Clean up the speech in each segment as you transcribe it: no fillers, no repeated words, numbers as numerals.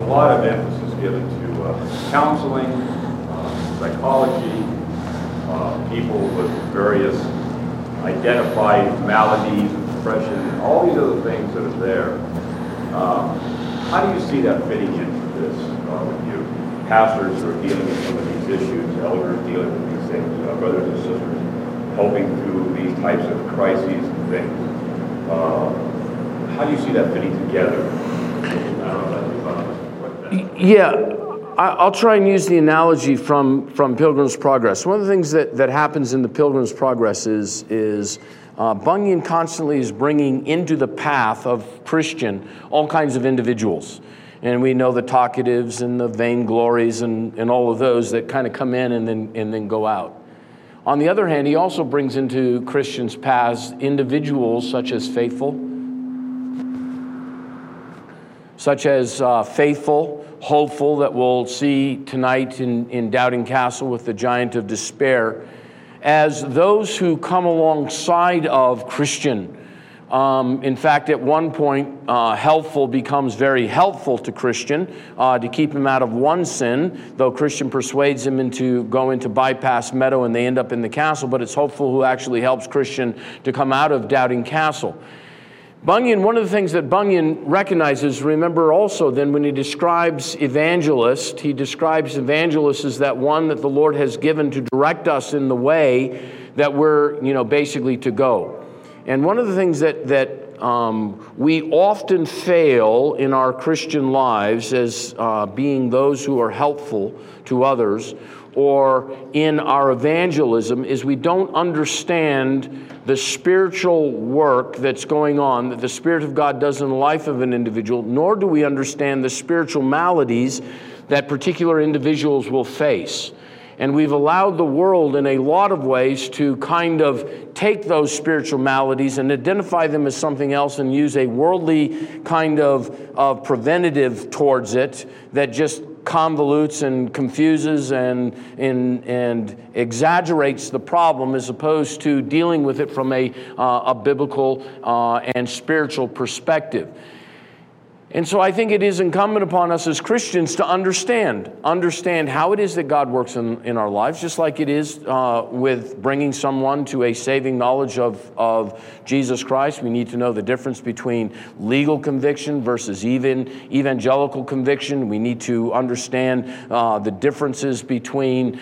A lot of emphasis given to counseling, psychology, people with various identified maladies, depression, all these other things that are there. How do you see that fitting into this with you? Pastors who are dealing with some of these issues, elders dealing with these things, brothers and sisters helping through these types of crises and things. How do you see that fitting together? Yeah, I'll try and use the analogy from Pilgrim's Progress. One of the things that happens in the Pilgrim's Progress is Bunyan constantly is bringing into the path of Christian all kinds of individuals. And we know the talkatives and the vainglories and all of those that kind of come in and then go out. On the other hand, he also brings into Christians' paths individuals such as faithful, hopeful, that we'll see tonight in Doubting Castle with the giant of despair, as those who come alongside of Christian. In fact, at one point, helpful becomes very helpful to Christian to keep him out of one sin, though Christian persuades him to go into Bypass Meadow and they end up in the castle, but it's hopeful who actually helps Christian to come out of Doubting Castle. Bunyan, one of the things that Bunyan recognizes, remember also then when he describes evangelist, he describes evangelist as that one that the Lord has given to direct us in the way that we're, basically to go. And one of the things that we often fail in our Christian lives as being those who are helpful to others, or in our evangelism, is we don't understand the spiritual work that's going on, that the Spirit of God does in the life of an individual, nor do we understand the spiritual maladies that particular individuals will face. And we've allowed the world in a lot of ways to kind of take those spiritual maladies and identify them as something else and use a worldly kind of preventative towards it that just convolutes and confuses and exaggerates the problem, as opposed to dealing with it from a biblical and spiritual perspective. And so I think it is incumbent upon us as Christians to understand how it is that God works in our lives, just like it is with bringing someone to a saving knowledge of Jesus Christ. We need to know the difference between legal conviction versus even evangelical conviction. We need to understand the differences between,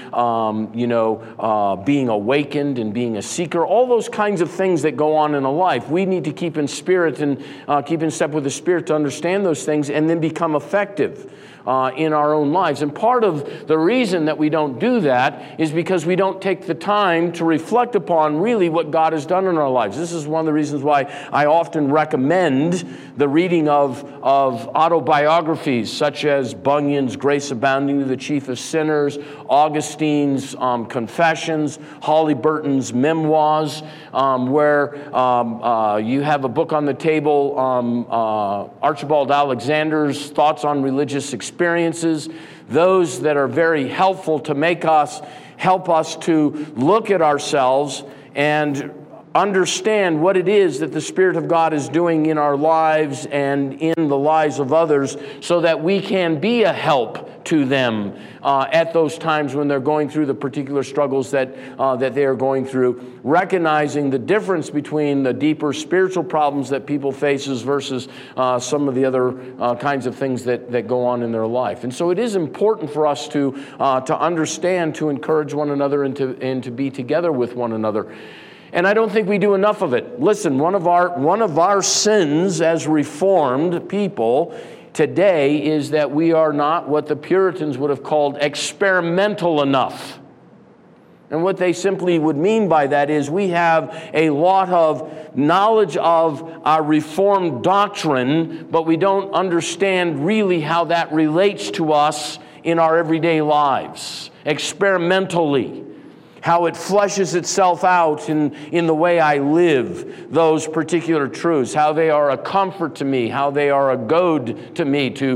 being awakened and being a seeker. All those kinds of things that go on in a life. We need to keep in spirit and keep in step with the Spirit to understand those things and then become effective in our own lives. And part of the reason that we don't do that is because we don't take the time to reflect upon really what God has done in our lives. This is one of the reasons why I often recommend the reading of autobiographies such as Bunyan's Grace Abounding to the Chief of Sinners, Augustine's Confessions, Holly Burton's Memoirs, where you have a book on the table, Archibald Alexander's Thoughts on Religious Experiences, those that are very helpful to help us to look at ourselves and understand what it is that the Spirit of God is doing in our lives and in the lives of others, so that we can be a help to them at those times when they're going through the particular struggles that they are going through, recognizing the difference between the deeper spiritual problems that people faces versus some of the other kinds of things that go on in their life. And so it is important for us to understand, to encourage one another and to be together with one another. And I don't think we do enough of it. Listen, one of our sins as Reformed people today is that we are not what the Puritans would have called experimental enough. And what they simply would mean by that is we have a lot of knowledge of our Reformed doctrine, but we don't understand really how that relates to us in our everyday lives, experimentally. How it fleshes itself out in the way I live those particular truths, how they are a comfort to me, how they are a goad to me to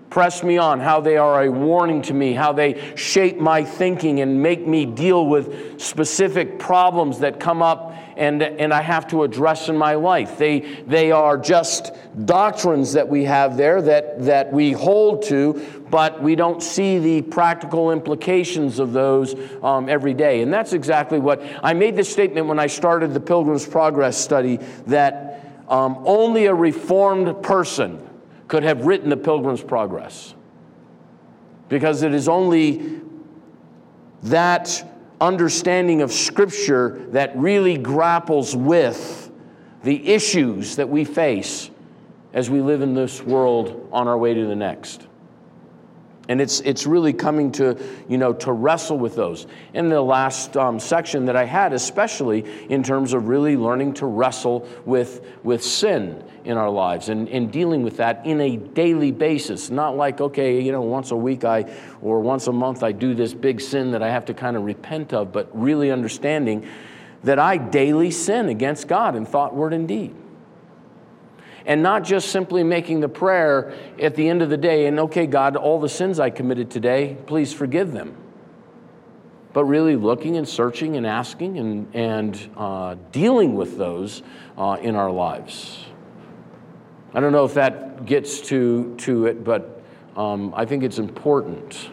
press me on, how they are a warning to me, how they shape my thinking and make me deal with specific problems that come up and I have to address in my life. They are just doctrines that we have there that we hold to, but we don't see the practical implications of those every day. And that's exactly what I made this statement when I started the Pilgrim's Progress study, that only a reformed person could have written the Pilgrim's Progress, because it is only that understanding of Scripture that really grapples with the issues that we face as we live in this world on our way to the next. And it's really coming to, to wrestle with those. In the last section that I had, especially in terms of really learning to wrestle with sin in our lives and dealing with that in a daily basis. Not like, okay, once a week or once a month I do this big sin that I have to kind of repent of, but really understanding that I daily sin against God in thought, word, and deed. And not just simply making the prayer at the end of the day, and okay, God, all the sins I committed today, please forgive them. But really looking and searching and asking and dealing with those in our lives. I don't know if that gets to it, but I think it's important.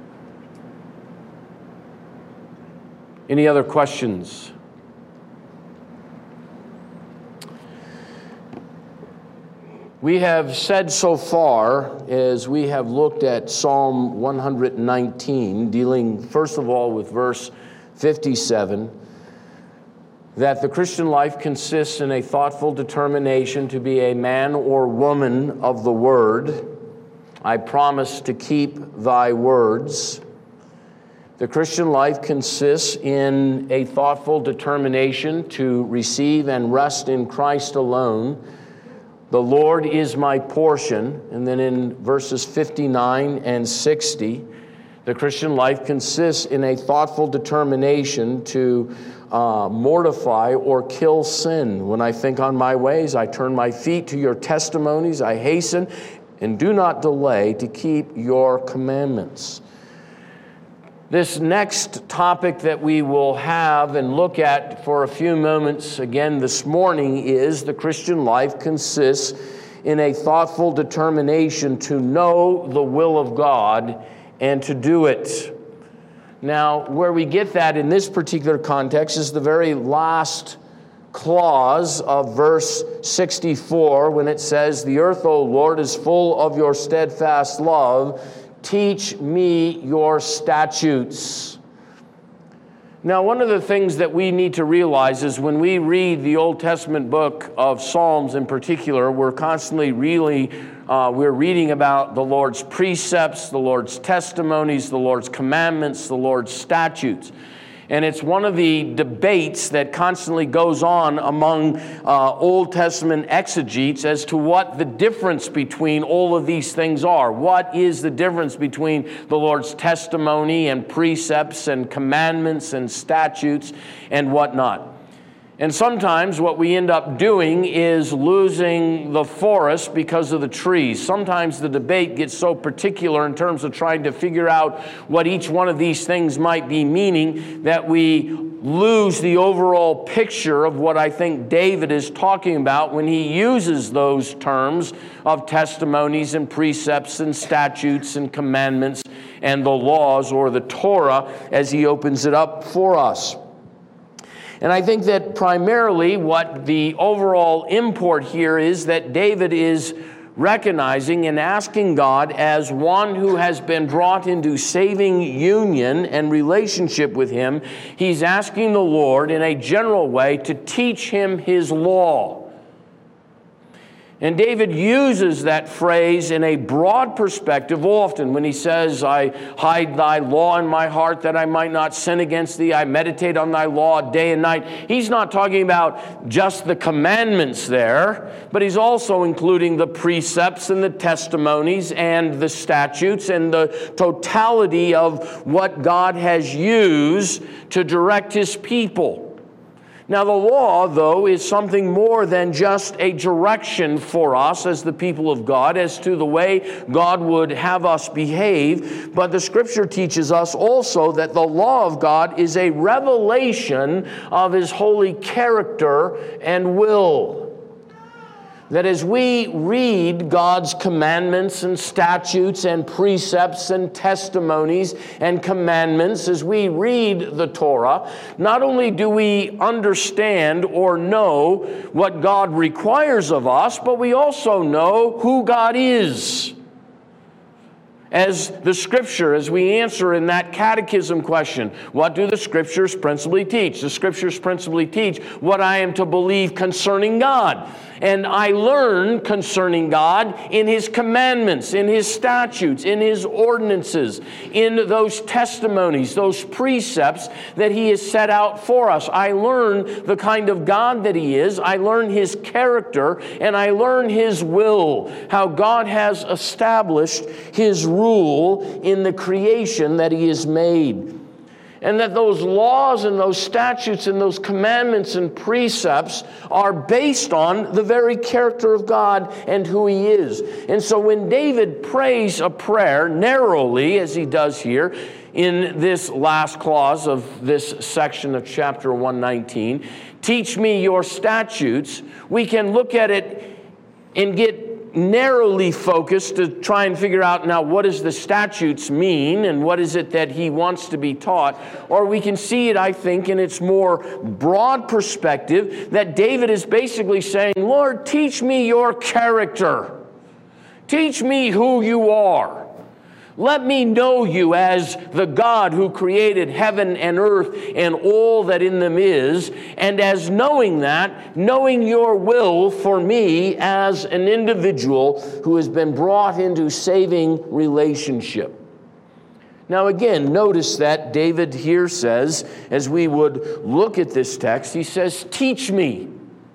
Any other questions? We have said so far, as we have looked at Psalm 119, dealing first of all with verse 57, that the Christian life consists in a thoughtful determination to be a man or woman of the Word. I promise to keep thy words. The Christian life consists in a thoughtful determination to receive and rest in Christ alone. The Lord is my portion. And then in verses 59 and 60, the Christian life consists in a thoughtful determination to mortify or kill sin. When I think on my ways, I turn my feet to your testimonies. I hasten and do not delay to keep your commandments. This next topic that we will have and look at for a few moments again this morning is the Christian life consists in a thoughtful determination to know the will of God and to do it. Now, where we get that in this particular context is the very last clause of verse 64 when it says, "The earth, O Lord, is full of your steadfast love. Teach me your statutes." Now, one of the things that we need to realize is when we read the Old Testament book of Psalms in particular, we're constantly we're reading about the Lord's precepts, the Lord's testimonies, the Lord's commandments, the Lord's statutes. And it's one of the debates that constantly goes on among Old Testament exegetes as to what the difference between all of these things are. What is the difference between the Lord's testimony and precepts and commandments and statutes and whatnot? And sometimes what we end up doing is losing the forest because of the trees. Sometimes the debate gets so particular in terms of trying to figure out what each one of these things might be meaning that we lose the overall picture of what I think David is talking about when he uses those terms of testimonies and precepts and statutes and commandments and the laws or the Torah as he opens it up for us. And I think that primarily what the overall import here is that David is recognizing and asking God as one who has been brought into saving union and relationship with him. He's asking the Lord in a general way to teach him his law. And David uses that phrase in a broad perspective often when he says, "I hide thy law in my heart that I might not sin against thee. I meditate on thy law day and night." He's not talking about just the commandments there, but he's also including the precepts and the testimonies and the statutes and the totality of what God has used to direct his people. Now, the law, though, is something more than just a direction for us as the people of God as to the way God would have us behave. But the Scripture teaches us also that the law of God is a revelation of His holy character and will. That as we read God's commandments and statutes and precepts and testimonies and commandments, as we read the Torah, not only do we understand or know what God requires of us, but we also know who God is. As the Scripture, as we answer in that catechism question, what do the Scriptures principally teach? The Scriptures principally teach what I am to believe concerning God. And I learn concerning God in His commandments, in His statutes, in His ordinances, in those testimonies, those precepts that He has set out for us. I learn the kind of God that He is. I learn His character, and I learn His will, how God has established His rule in the creation that He has made. And that those laws and those statutes and those commandments and precepts are based on the very character of God and who He is. And so when David prays a prayer narrowly, as he does here, in this last clause of this section of chapter 119, teach me your statutes, we can look at it and get narrowly focused to try and figure out now what does the statutes mean and what is it that he wants to be taught. Or we can see it, I think, in its more broad perspective that David is basically saying, Lord, teach me your character. Teach me who you are. Let me know you as the God who created heaven and earth and all that in them is, and as knowing that, knowing your will for me as an individual who has been brought into saving relationship. Now again, notice that David here says, as we would look at this text, he says, teach me.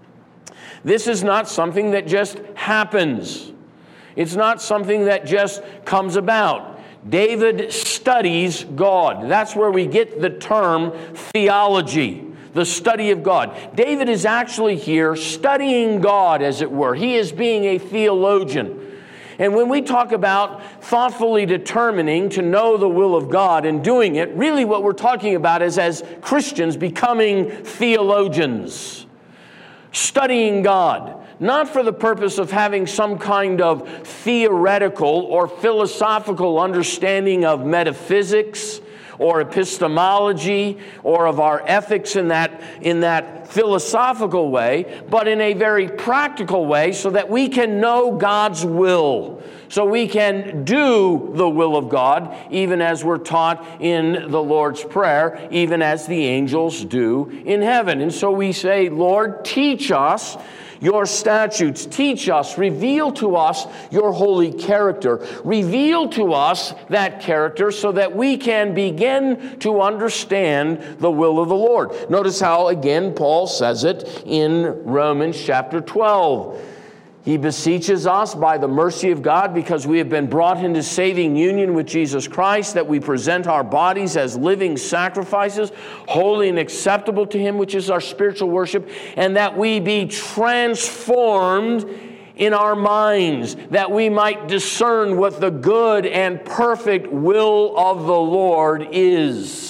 This is not something that just happens. It's not something that just comes about. David studies God. That's where we get the term theology, the study of God. David is actually here studying God, as it were. He is being a theologian. And when we talk about thoughtfully determining to know the will of God and doing it, really what we're talking about is, as Christians, becoming theologians, studying God. Not for the purpose of having some kind of theoretical or philosophical understanding of metaphysics or epistemology or of our ethics in that philosophical way, but in a very practical way so that we can know God's will, so we can do the will of God, even as we're taught in the Lord's Prayer, even as the angels do in heaven. And so we say, Lord, teach us your statutes, teach us, reveal to us your holy character. Reveal to us that character so that we can begin to understand the will of the Lord. Notice how, again, Paul says it in Romans chapter 12. He beseeches us by the mercy of God, because we have been brought into saving union with Jesus Christ, that we present our bodies as living sacrifices, holy and acceptable to Him, which is our spiritual worship, and that we be transformed in our minds, that we might discern what the good and perfect will of the Lord is.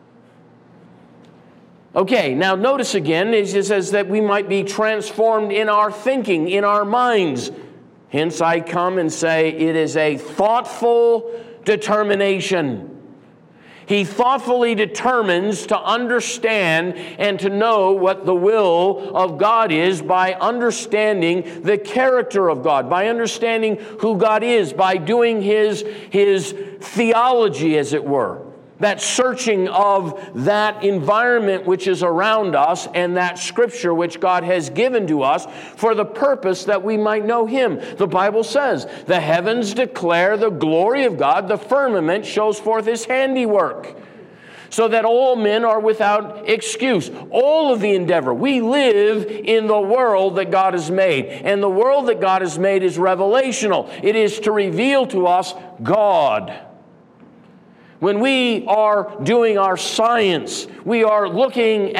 Okay, now notice again, it says that we might be transformed in our thinking, in our minds. Hence I come and say it is a thoughtful determination. He thoughtfully determines to understand and to know what the will of God is by understanding the character of God, by understanding who God is, by doing his theology, as it were. That searching of that environment which is around us and that Scripture which God has given to us for the purpose that we might know Him. The Bible says, the heavens declare the glory of God, the firmament shows forth His handiwork, so that all men are without excuse. All of the endeavor. We live in the world that God has made, and the world that God has made is revelational. It is to reveal to us God. When we are doing our science, we are looking at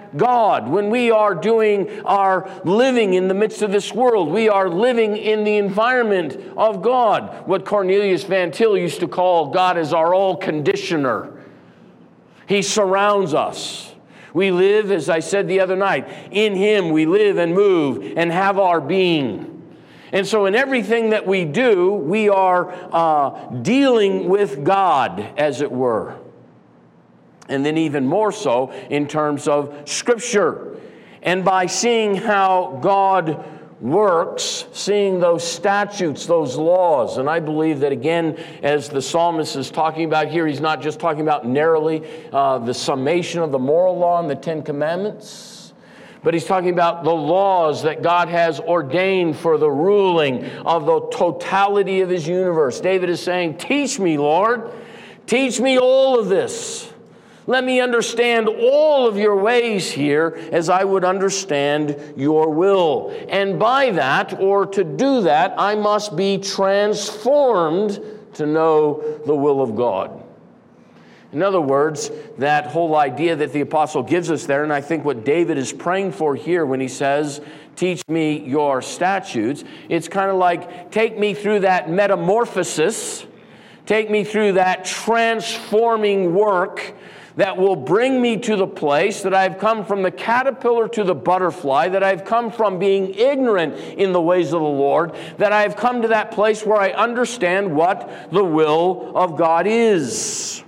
God, when we are doing our living in the midst of this world, we are living in the environment of God. What Cornelius Van Til used to call God as our all-conditioner. He surrounds us. We live, as I said the other night, in Him we live and move and have our being. And so in everything that we do, we are dealing with God, as it were. And then even more so in terms of Scripture. And by seeing how God works, seeing those statutes, those laws. And I believe that, again, as the psalmist is talking about here, he's not just talking about narrowly the summation of the moral law and the Ten Commandments, but he's talking about the laws that God has ordained for the ruling of the totality of His universe. David is saying, teach me, Lord. Teach me all of this. Let me understand all of your ways here as I would understand your will. And by that, or to do that, I must be transformed to know the will of God. In other words, that whole idea that the apostle gives us there, and I think what David is praying for here when he says, teach me your statutes, it's kind of like, take me through that metamorphosis, take me through that transforming work that will bring me to the place that I've come from the caterpillar to the butterfly, that I've come from being ignorant in the ways of the Lord, that I've come to that place where I understand what the will of God is.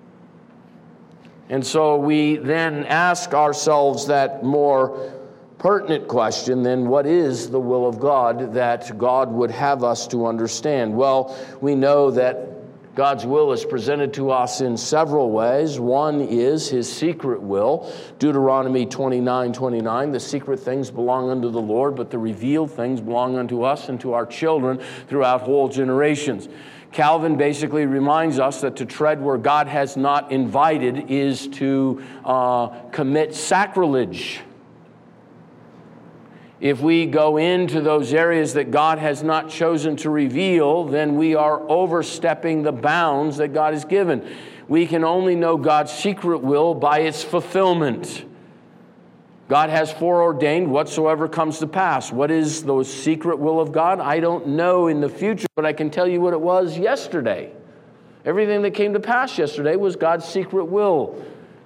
And so we then ask ourselves that more pertinent question, then what is the will of God that God would have us to understand? Well, we know that God's will is presented to us in several ways. One is His secret will. Deuteronomy 29:29, the secret things belong unto the Lord, but the revealed things belong unto us and to our children throughout whole generations. Calvin basically reminds us that to tread where God has not invited is to commit sacrilege. If we go into those areas that God has not chosen to reveal, then we are overstepping the bounds that God has given. We can only know God's secret will by its fulfillment. God has foreordained whatsoever comes to pass. What is the secret will of God? I don't know in the future, but I can tell you what it was yesterday. Everything that came to pass yesterday was God's secret will.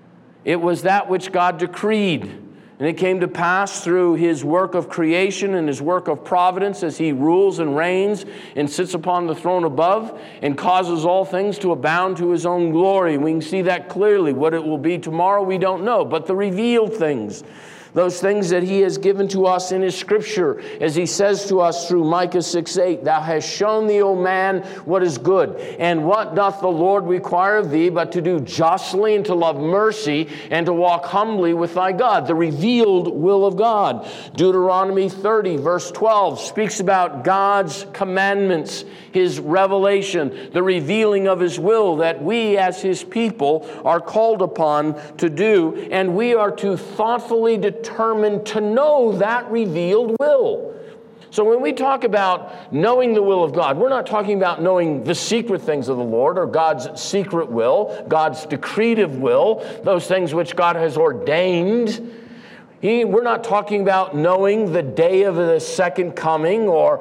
It was that which God decreed. And it came to pass through His work of creation and His work of providence as He rules and reigns and sits upon the throne above and causes all things to abound to His own glory. We can see that clearly. What it will be tomorrow, we don't know. But the revealed things, those things that He has given to us in His Scripture, as He says to us through Micah 6:8, Thou hast shown thee, O man, what is good. And what doth the Lord require of thee but to do justly and to love mercy and to walk humbly with thy God? The revealed will of God. Deuteronomy 30, verse 12, speaks about God's commandments, His revelation, the revealing of His will that we as His people are called upon to do. And we are to thoughtfully determined to know that revealed will. So when we talk about knowing the will of God, we're not talking about knowing the secret things of the Lord or God's secret will, God's decretive will, those things which God has ordained. We're not talking about knowing the day of the second coming or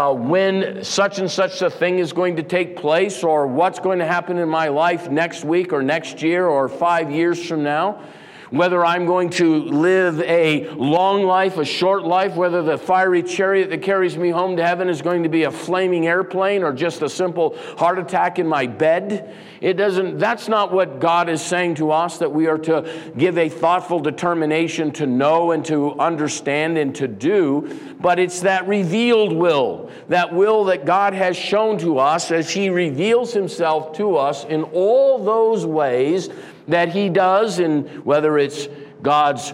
when such and such a thing is going to take place or what's going to happen in my life next week or next year or 5 years from now. Whether I'm going to live a long life, a short life, whether the fiery chariot that carries me home to heaven is going to be a flaming airplane or just a simple heart attack in my bed. That's not what God is saying to us, that we are to give a thoughtful determination to know and to understand and to do, but it's that revealed will, that will that God has shown to us as He reveals Himself to us in all those ways that He does, in whether it's God's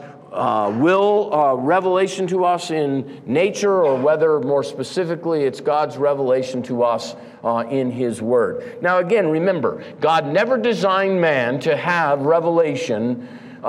revelation to us in nature, or whether more specifically it's God's revelation to us in His Word. Now again, remember, God never designed man to have revelation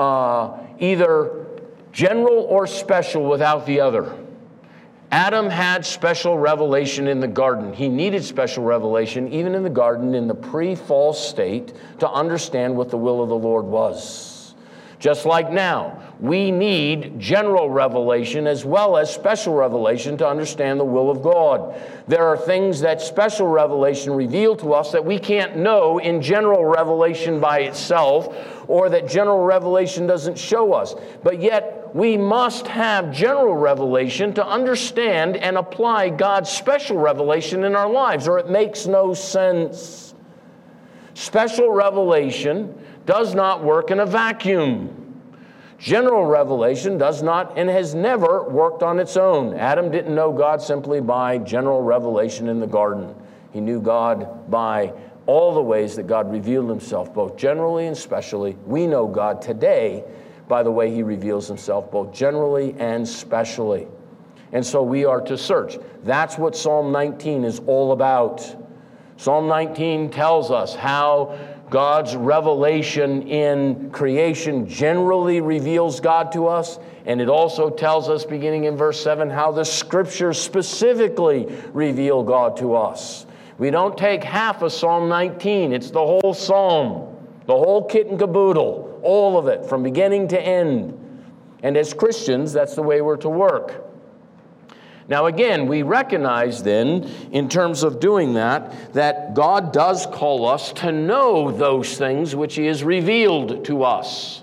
either general or special without the other. Adam had special revelation in the garden. He needed special revelation even in the garden in the pre-fall state to understand what the will of the Lord was. Just like now, we need general revelation as well as special revelation to understand the will of God. There are things that special revelation reveal to us that we can't know in general revelation by itself, or that general revelation doesn't show us. But yet, we must have general revelation to understand and apply God's special revelation in our lives, or it makes no sense. Special revelation does not work in a vacuum. General revelation does not and has never worked on its own. Adam didn't know God simply by general revelation in the garden. He knew God by all the ways that God revealed himself, both generally and specially. We know God today by the way he reveals himself, both generally and specially. And so we are to search. That's what Psalm 19 is all about. Psalm 19 tells us how God's revelation in creation generally reveals God to us, and it also tells us, beginning in verse 7, how the Scriptures specifically reveal God to us. We don't take half of Psalm 19. It's the whole psalm, the whole kit and caboodle, all of it, from beginning to end. And as Christians, that's the way we're to work. Now again, we recognize then, in terms of doing that God does call us to know those things which he has revealed to us.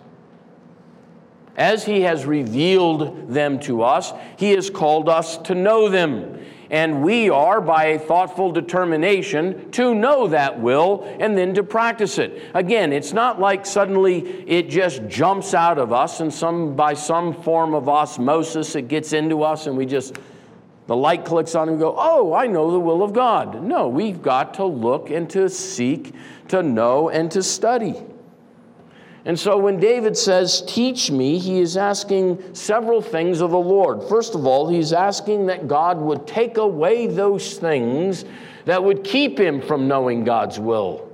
As he has revealed them to us, he has called us to know them. And we are, by a thoughtful determination, to know that will and then to practice it. Again, it's not like suddenly it just jumps out of us and by some form of osmosis it gets into us and the light clicks on and we go, oh, I know the will of God. No, we've got to look and to seek, to know, and to study. And so when David says, teach me, he is asking several things of the Lord. First of all, he's asking that God would take away those things that would keep him from knowing God's will.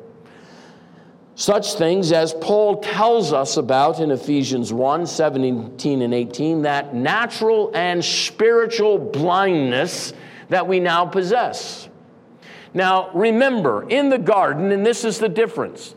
Such things as Paul tells us about in Ephesians 1, 17 and 18, that natural and spiritual blindness that we now possess. Now, remember, in the garden, and this is the difference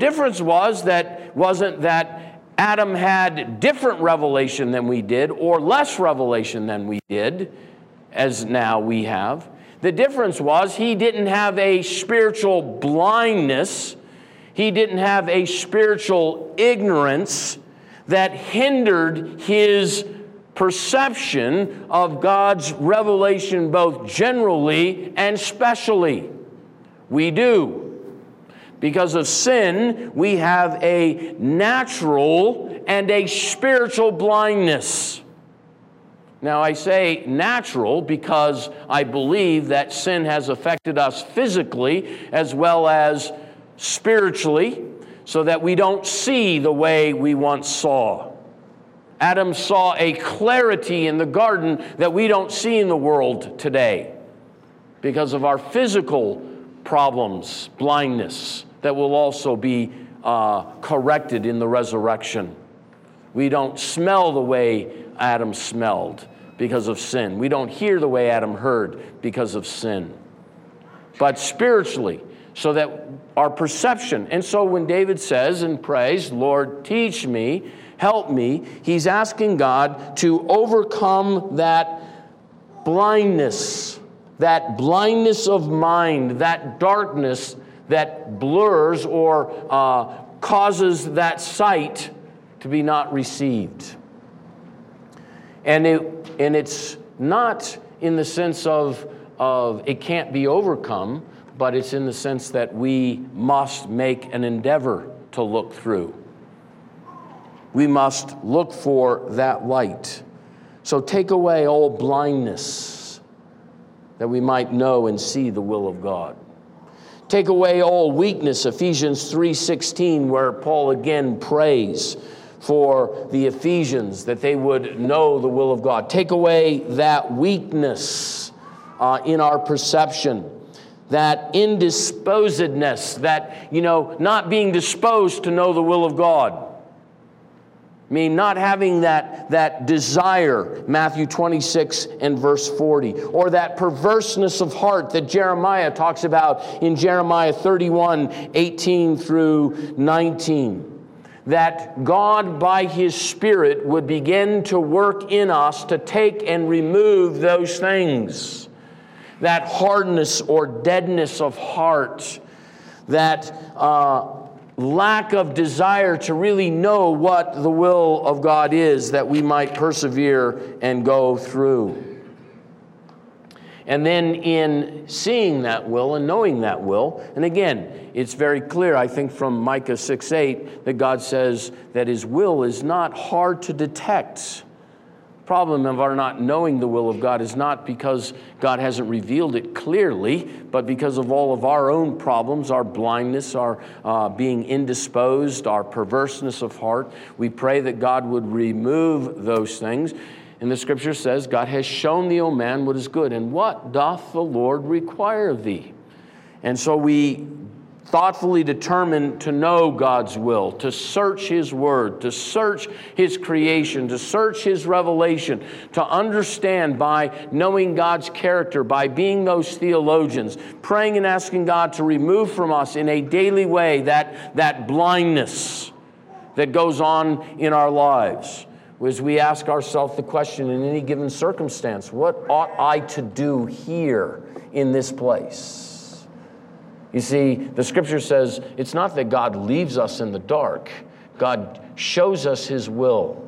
wasn't that Adam had different revelation than we did, or less revelation than we did, as now we have. The difference was he didn't have a spiritual blindness. He didn't have a spiritual ignorance that hindered his perception of God's revelation both generally and specially. We do. Because of sin, we have a natural and a spiritual blindness. Now, I say natural because I believe that sin has affected us physically as well as spiritually, so that we don't see the way we once saw. Adam saw a clarity in the garden that we don't see in the world today because of our physical problems, blindness, that will also be corrected in the resurrection. We don't smell the way Adam smelled because of sin. We don't hear the way Adam heard because of sin. But spiritually, so that our perception, and so when David says and prays, Lord, teach me, help me, he's asking God to overcome that blindness of mind, that darkness that blurs or causes that sight to be not received. And it's not in the sense of it can't be overcome, but it's in the sense that we must make an endeavor to look through. We must look for that light. So take away all blindness that we might know and see the will of God. Take away all weakness, Ephesians 3:16, where Paul again prays for the Ephesians that they would know the will of God. Take away that weakness in our perception, that indisposedness, that, not being disposed to know the will of God. I mean, not having that desire, Matthew 26 and verse 40, or that perverseness of heart that Jeremiah talks about in Jeremiah 31, 18 through 19. that God, by His Spirit, would begin to work in us to take and remove those things. That hardness or deadness of heart, that lack of desire to really know what the will of God is, that we might persevere and go through. And then in seeing that will and knowing that will, and again, it's very clear, I think, from Micah 6:8, that God says that His will is not hard to detect. The problem of our not knowing the will of God is not because God hasn't revealed it clearly, but because of all of our own problems, our blindness, our being indisposed, our perverseness of heart. We pray that God would remove those things. And the Scripture says, God has shown thee, O man, what is good, and what doth the Lord require of thee? And so we thoughtfully determine to know God's will, to search His Word, to search His creation, to search His revelation, to understand by knowing God's character, by being those theologians, praying and asking God to remove from us in a daily way that blindness that goes on in our lives. As we ask ourselves the question in any given circumstance, what ought I to do here in this place? You see, the Scripture says it's not that God leaves us in the dark. God shows us His will,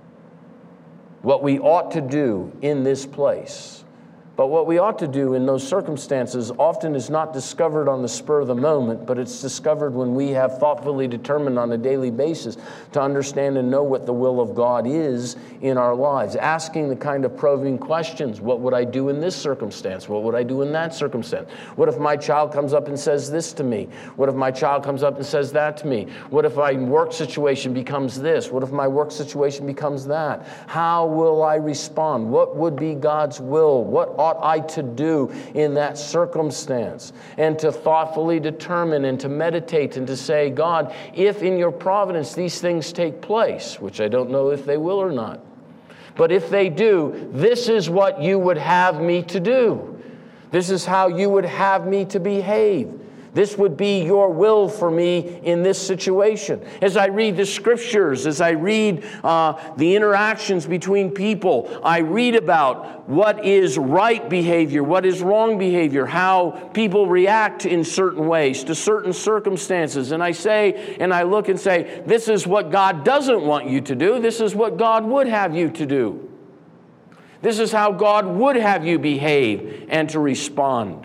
what we ought to do in this place. But what we ought to do in those circumstances often is not discovered on the spur of the moment, but it's discovered when we have thoughtfully determined on a daily basis to understand and know what the will of God is in our lives. Asking the kind of probing questions. What would I do in this circumstance? What would I do in that circumstance? What if my child comes up and says this to me? What if my child comes up and says that to me? What if my work situation becomes this? What if my work situation becomes that? How will I respond? What would be God's will? What ought I to do in that circumstance? And to thoughtfully determine and to meditate and to say, God, if in your providence these things take place, which I don't know if they will or not, but if they do, this is what you would have me to do. This is how you would have me to behave. This would be your will for me in this situation. As I read the Scriptures, as I read the interactions between people, I read about what is right behavior, what is wrong behavior, how people react in certain ways to certain circumstances. And I say, and I look and say, this is what God doesn't want you to do. This is what God would have you to do. This is how God would have you behave and to respond.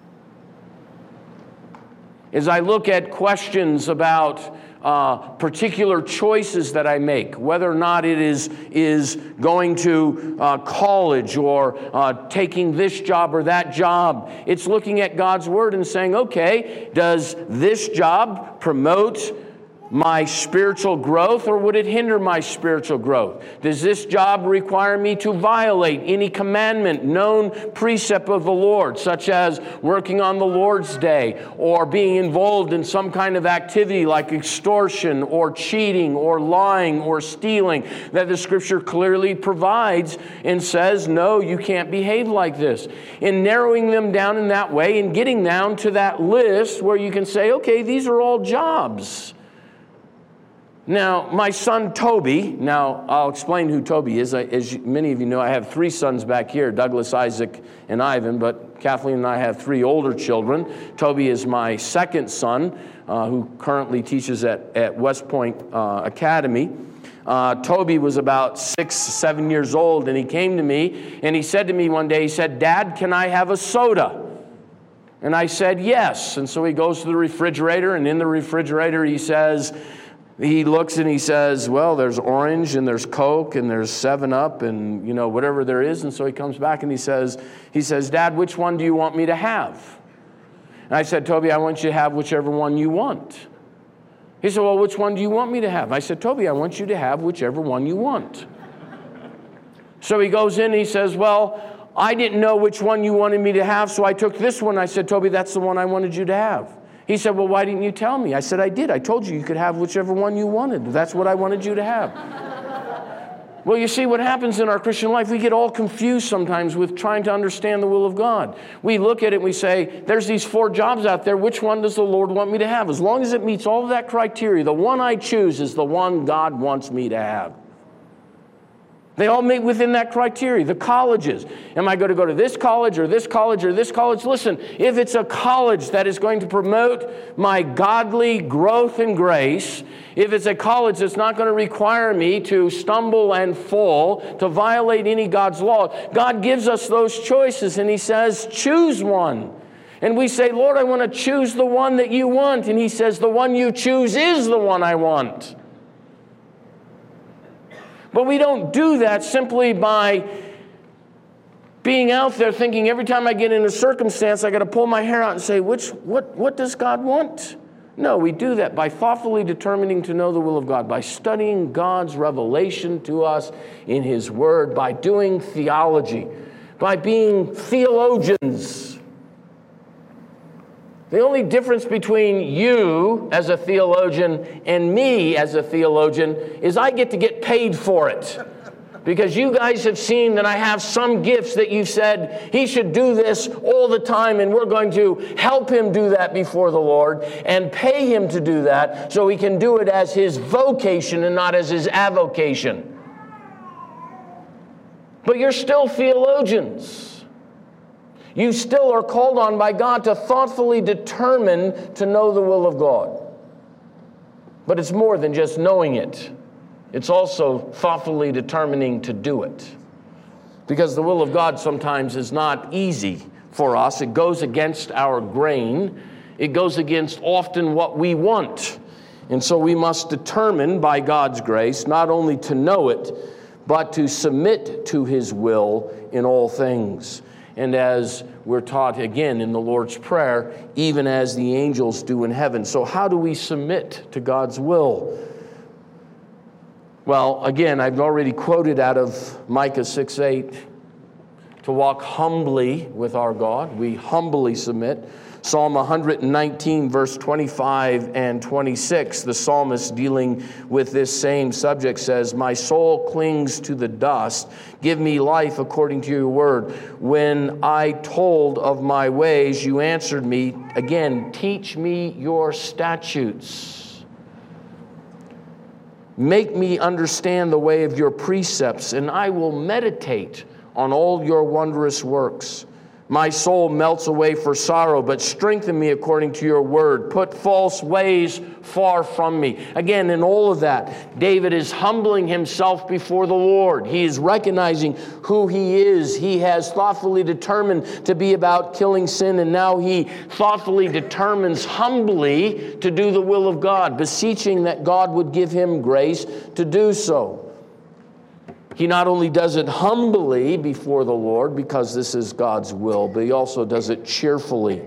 As I look at questions about particular choices that I make, whether or not it is going to college or taking this job or that job, it's looking at God's Word and saying, okay, does this job promote my spiritual growth, or would it hinder my spiritual growth? Does this job require me to violate any commandment, known precept of the Lord, such as working on the Lord's Day, or being involved in some kind of activity like extortion or cheating or lying or stealing, that the Scripture clearly provides and says, no, you can't behave like this. In narrowing them down in that way and getting down to that list where you can say, okay, these are all jobs. Now, my son Toby, now I'll explain who Toby is. As many of you know, I have 3 sons back here, Douglas, Isaac, and Ivan, but Kathleen and I have 3 older children. Toby is my second son, who currently teaches at West Point Academy. Toby was about 6, 7 years old, and he came to me, and he said to me one day, he said, Dad, can I have a soda? And I said, yes. And so he goes to the refrigerator, and in the refrigerator he looks and he says, well, there's orange and there's Coke and there's 7-Up and, you know, whatever there is. And so he comes back and he says, Dad, which one do you want me to have? And I said, Toby, I want you to have whichever one you want. He said, well, which one do you want me to have? I said, Toby, I want you to have whichever one you want. So he goes in and he says, well, I didn't know which one you wanted me to have, so I took this one. I said, Toby, that's the one I wanted you to have. He said, well, why didn't you tell me? I said, I did. I told you you could have whichever one you wanted. That's what I wanted you to have. Well, you see what happens in our Christian life, we get all confused sometimes with trying to understand the will of God. We look at it and we say, there's these 4 jobs out there, which one does the Lord want me to have? As long as it meets all of that criteria, the one I choose is the one God wants me to have. They all meet within that criteria. The colleges. Am I going to go to this college or this college or this college? Listen, if it's a college that is going to promote my godly growth and grace, if it's a college that's not going to require me to stumble and fall, to violate any God's law, God gives us those choices and He says, choose one. And we say, Lord, I want to choose the one that you want. And He says, the one you choose is the one I want. But we don't do that simply by being out there thinking every time I get in a circumstance, I got to pull my hair out and say, what does God want? No, we do that by thoughtfully determining to know the will of God, by studying God's revelation to us in His Word, by doing theology, by being theologians. The only difference between you as a theologian and me as a theologian is I get to get paid for it. Because you guys have seen that I have some gifts that you've said, he should do this all the time, and we're going to help him do that before the Lord and pay him to do that so he can do it as his vocation and not as his avocation. But you're still theologians. You still are called on by God to thoughtfully determine to know the will of God. But it's more than just knowing it. It's also thoughtfully determining to do it. Because the will of God sometimes is not easy for us. It goes against our grain. It goes against often what we want. And so we must determine by God's grace not only to know it, but to submit to His will in all things. And as we're taught again in the Lord's Prayer, even as the angels do in heaven. So how do we submit to God's will? Well, again, I've already quoted out of Micah 6:8, to walk humbly with our God. We humbly submit. Psalm 119, verse 25 and 26, the psalmist dealing with this same subject says, my soul clings to the dust. Give me life according to your word. When I told of my ways, you answered me. Again, teach me your statutes. Make me understand the way of your precepts, and I will meditate on all your wondrous works. My soul melts away for sorrow, but strengthen me according to your word. Put false ways far from me. Again, in all of that, David is humbling himself before the Lord. He is recognizing who he is. He has thoughtfully determined to be about killing sin, and now he thoughtfully determines humbly to do the will of God, beseeching that God would give him grace to do so. He not only does it humbly before the Lord, because this is God's will, but he also does it cheerfully.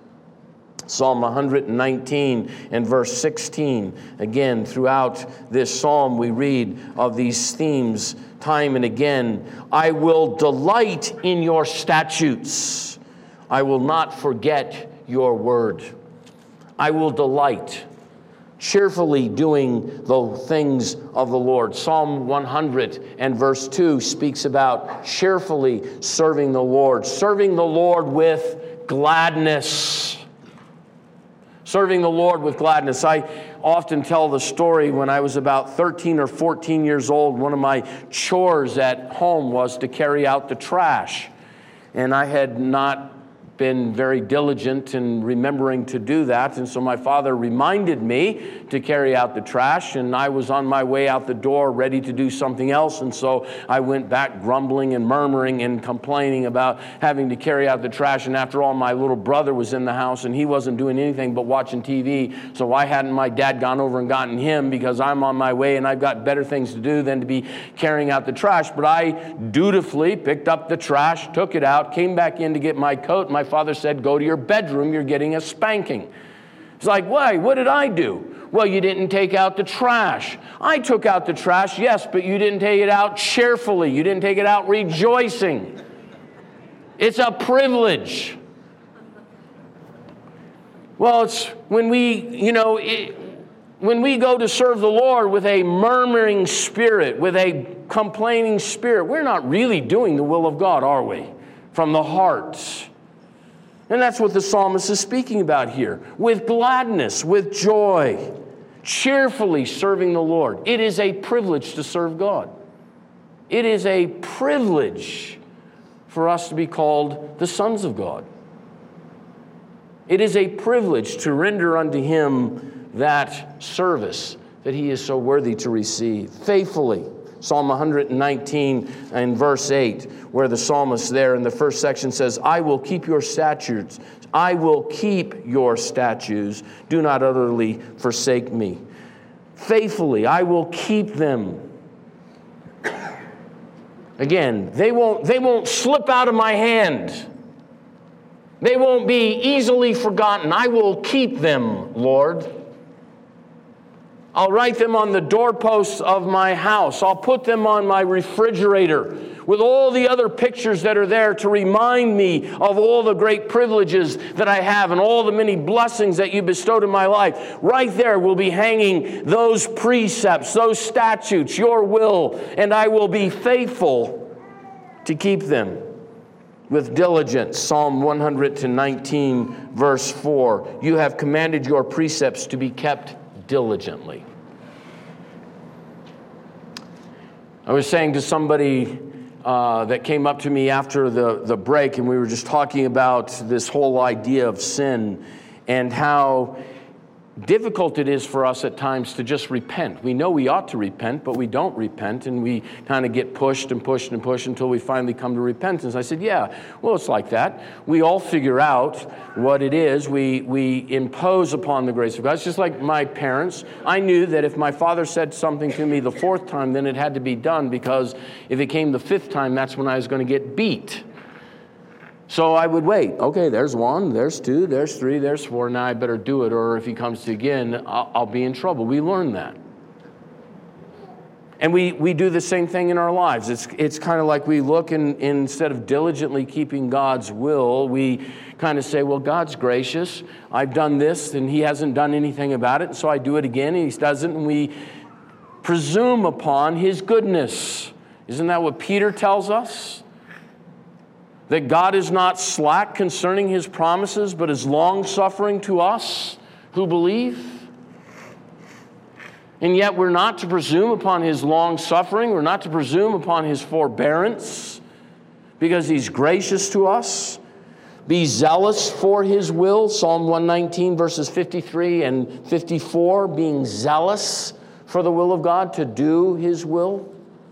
Psalm 119 and verse 16. Again, throughout this psalm, we read of these themes time and again. I will delight in your statutes. I will not forget your word. I will delight. Cheerfully doing the things of the Lord. Psalm 100 and verse 2 speaks about cheerfully serving the Lord with gladness. Serving the Lord with gladness. I often tell the story when I was about 13 or 14 years old, one of my chores at home was to carry out the trash. And I had not been very diligent in remembering to do that, and so my father reminded me to carry out the trash, and I was on my way out the door ready to do something else, and so I went back grumbling and murmuring and complaining about having to carry out the trash. And after all, my little brother was in the house and he wasn't doing anything but watching TV, so why hadn't my dad gone over and gotten him, because I'm on my way and I've got better things to do than to be carrying out the trash. But I dutifully picked up the trash, took it out, came back in to get my coat. My father said, go to your bedroom, you're getting a spanking. It's like, why? What did I do? Well, you didn't take out the trash. I took out the trash, yes, but you didn't take it out cheerfully. You didn't take it out rejoicing. It's a privilege. Well, it's when we go to serve the Lord with a murmuring spirit, with a complaining spirit, we're not really doing the will of God, are we? From the heart. And that's what the psalmist is speaking about here. With gladness, with joy, cheerfully serving the Lord. It is a privilege to serve God. It is a privilege for us to be called the sons of God. It is a privilege to render unto Him that service that He is so worthy to receive. Faithfully. Psalm 119 and verse 8, where the psalmist there in the first section says, I will keep your statutes. I will keep your statutes. Do not utterly forsake me. Faithfully, I will keep them. Again, they won't slip out of my hand. They won't be easily forgotten. I will keep them, Lord. I'll write them on the doorposts of my house. I'll put them on my refrigerator with all the other pictures that are there to remind me of all the great privileges that I have and all the many blessings that you bestowed in my life. Right there will be hanging those precepts, those statutes, your will, and I will be faithful to keep them with diligence. Psalm 119, verse 4. You have commanded your precepts to be kept diligently. I was saying to somebody that came up to me after the break, and we were just talking about this whole idea of sin and how difficult it is for us at times to just repent. We know we ought to repent, but we don't repent, and we kind of get pushed and pushed and pushed until we finally come to repentance. I said, yeah, well, it's like that. We all figure out what it is. We impose upon the grace of God. It's just like my parents. I knew that if my father said something to me the fourth time, then it had to be done, because if it came the fifth time, that's when I was going to get beat. So I would wait. Okay, there's one, there's two, there's three, there's four. Now I better do it, or if he comes again, I'll be in trouble. We learn that. And we do the same thing in our lives. It's kind of like we look and instead of diligently keeping God's will, we kind of say, well, God's gracious. I've done this, and He hasn't done anything about it, so I do it again, and He doesn't, and we presume upon His goodness. Isn't that what Peter tells us? That God is not slack concerning His promises, but is long-suffering to us who believe. And yet we're not to presume upon His long-suffering. We're not to presume upon His forbearance, because He's gracious to us. Be zealous for His will. Psalm 119, verses 53 and 54, being zealous for the will of God, to do His will.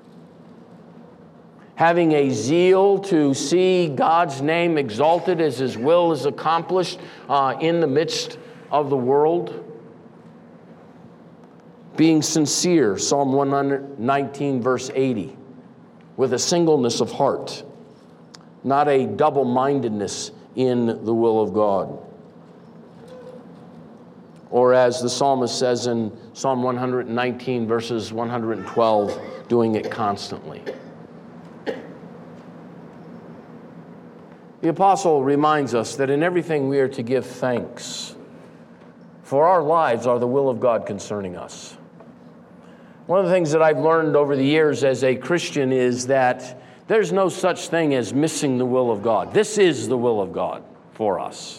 Having a zeal to see God's name exalted as His will is accomplished in the midst of the world. Being sincere, Psalm 119, verse 80, with a singleness of heart, not a double-mindedness in the will of God. Or as the psalmist says in Psalm 119, verses 112, doing it constantly. The apostle reminds us that in everything we are to give thanks, for our lives are the will of God concerning us. One of the things that I've learned over the years as a Christian is that there's no such thing as missing the will of God. This is the will of God for us.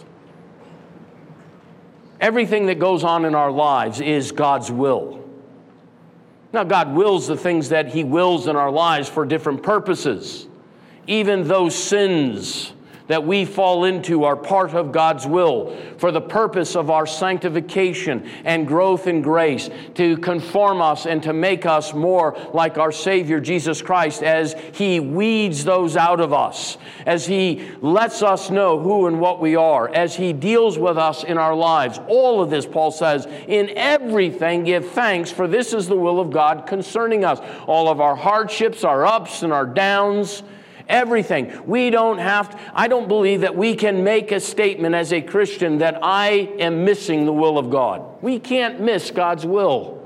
Everything that goes on in our lives is God's will. Now, God wills the things that He wills in our lives for different purposes. Even those sins that we fall into are part of God's will for the purpose of our sanctification and growth in grace, to conform us and to make us more like our Savior Jesus Christ as He weeds those out of us, as He lets us know who and what we are, as He deals with us in our lives. All of this, Paul says, in everything give thanks, for this is the will of God concerning us. All of our hardships, our ups and our downs, everything. I don't believe that we can make a statement as a Christian that I am missing the will of God. We can't miss God's will.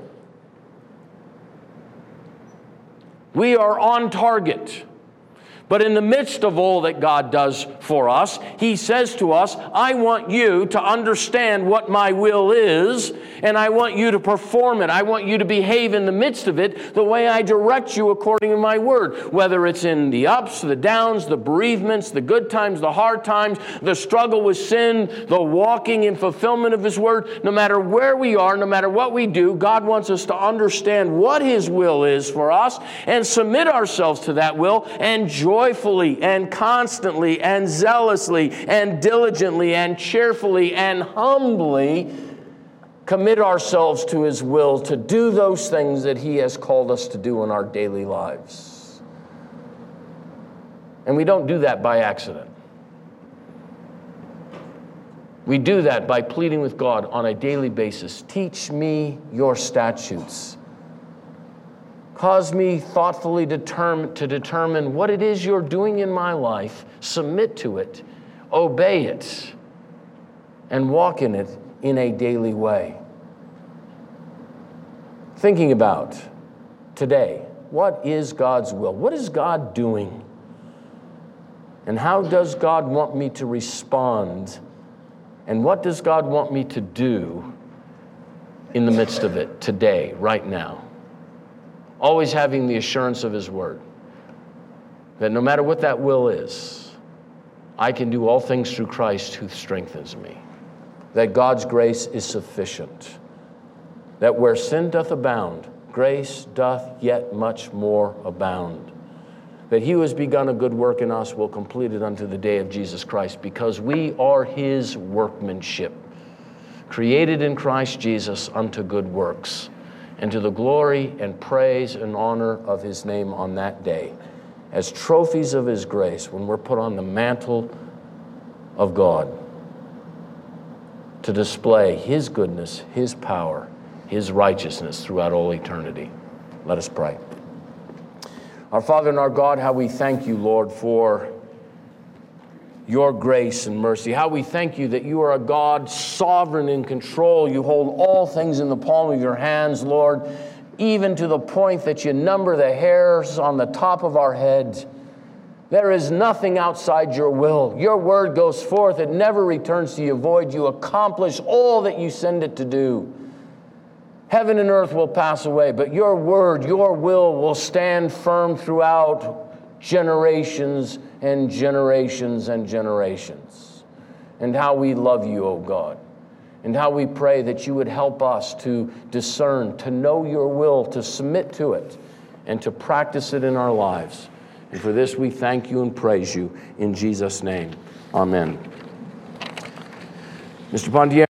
We are on target. But in the midst of all that God does for us, He says to us, I want you to understand what my will is, and I want you to perform it. I want you to behave in the midst of it the way I direct you according to my word, whether it's in the ups, the downs, the bereavements, the good times, the hard times, the struggle with sin, the walking in fulfillment of his word. No matter where we are, no matter what we do, God wants us to understand what his will is for us and submit ourselves to that will, and joyfully and constantly and zealously and diligently and cheerfully and humbly commit ourselves to his will to do those things that he has called us to do in our daily lives. And we don't do that by accident. We do that by pleading with God on a daily basis. Teach me your statutes. Cause me thoughtfully to determine what it is you're doing in my life, submit to it, obey it, and walk in it in a daily way. Thinking about today, what is God's will? What is God doing? And how does God want me to respond? And what does God want me to do in the midst of it today, right now? Always having the assurance of his word, that no matter what that will is, I can do all things through Christ who strengthens me. That God's grace is sufficient. That where sin doth abound, grace doth yet much more abound. That he who has begun a good work in us will complete it unto the day of Jesus Christ, because we are his workmanship, created in Christ Jesus unto good works, and to the glory and praise and honor of his name on that day, as trophies of his grace when we're put on the mantle of God to display his goodness, his power, his righteousness throughout all eternity. Let us pray. Our Father and our God, how we thank you, Lord, for your grace and mercy. How we thank you that you are a God sovereign in control. You hold all things in the palm of your hands, Lord, even to the point that you number the hairs on the top of our head. There is nothing outside your will. Your word goes forth. It never returns to you void. You accomplish all that you send it to do. Heaven and earth will pass away, but your word, your will stand firm throughout generations and generations and generations. And how we love you, O God. And how we pray that you would help us to discern, to know your will, to submit to it, and to practice it in our lives. And for this we thank you and praise you in Jesus' name. Amen. Mr. Pontier.